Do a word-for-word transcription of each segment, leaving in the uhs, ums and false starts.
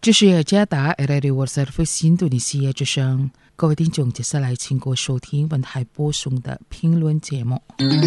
这是雅加达 Radio World Service 印度尼西亚之声，各位听众，接下来请各位收听本台播送的评论节目。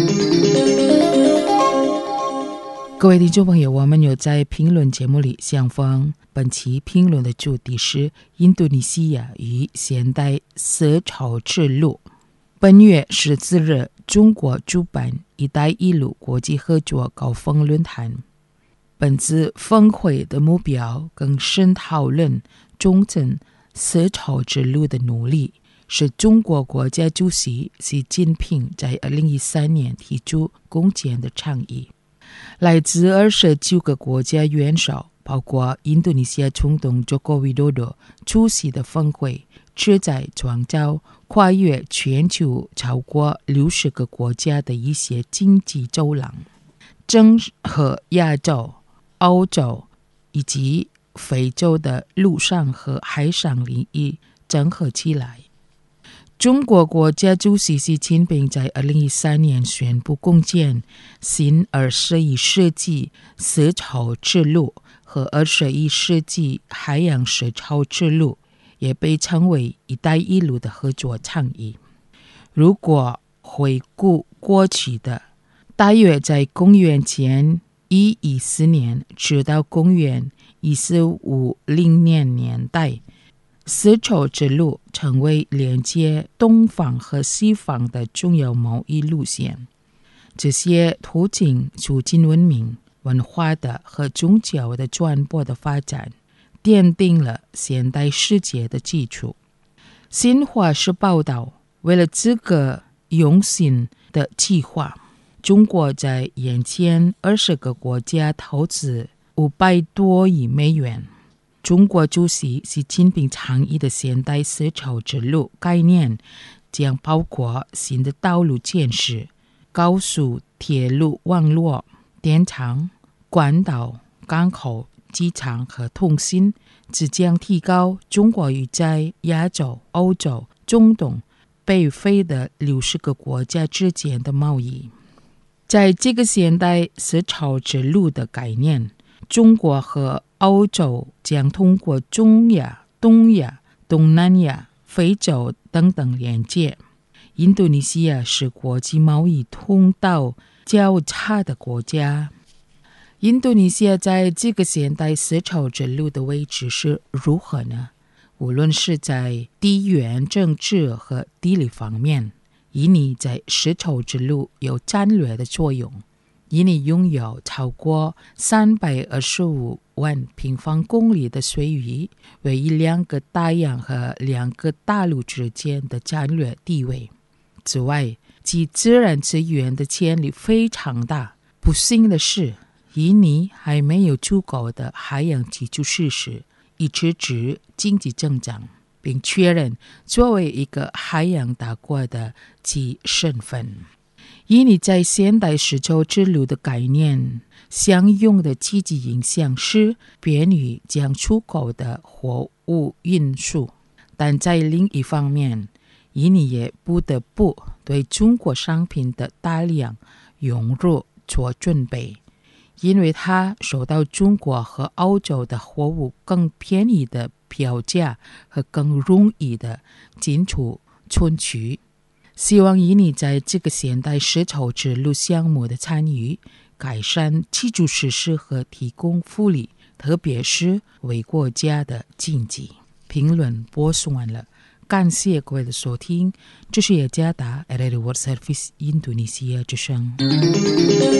各位听众朋友，我们有在评论节目里相逢。本期评论的主题是印度尼西亚与现代丝绸之路。本月十四日，中国主办“一带一路”国际合作高峰论坛。本次峰会的目标更深讨论中正丝绸之路的努力，是中国国家主席习近平在二零一三年提出共建的倡议。来自二十九个国家元首，包括印度尼西亚总统佐科维多多出席的峰会，旨在创造跨越全球超过六十个国家的一些经济走廊，整合亚洲、欧洲以及非洲的陆上和海上领域整合起来。中国国家主席习近平在二零一三年宣布共建新二十一世纪丝绸之路和二十一世纪海洋丝绸之路，也被称为“一带一路”的合作倡议。如果回顾过去的，大约在公元前一一四年直到公元一四五零年年代，丝绸之路成为连接东方和西方的重要贸易路线。这些途径促进文明、文化的和宗教的传播的发展，奠定了现代世界的基础。新华社报道，为了这个用心的计划，中国在眼前二十个国家投资五百多亿美元。中国主席习近平倡议的现代丝绸之路概念将包括新的道路建设、高速铁路网络、电厂、管道、港口、机场和通信，这将提高中国与在亚洲、欧洲、中东、北非的六十个国家之间的贸易。在这个现代丝绸之路的概念，中国和欧洲将通过中亚、东亚、东南亚、非洲等等连接。印度尼西亚是国际贸易通道较差的国家。印度尼西亚在这个现代丝绸之路的位置是如何呢？无论是在地缘政治和地理方面，印尼在丝绸之路有战略的作用。印尼拥有超过三百二十五万平方公里的水域，位于两个大洋和两个大陆之间的战略地位。此外，其自然资源的潜力非常大。不幸的是，印尼还没有足够的海洋基础设施以支持经济增长，并确认作为一个海洋大国的其身份。印尼在现代丝绸之路的概念相用的积极影响是便于将出口的货物运输，但在另一方面，印尼也不得不对中国商品的大量涌入做准备，因为它受到中国和欧洲的货物更便宜的票价和更容易的进出村区。希望印尼在这个现代丝绸之路项目的参与，改善基础设施和提供福利，特别是为国家的经济。评论播送完了，感谢各位的收听，这是雅加达 Radio World Service 印度尼西亚之声。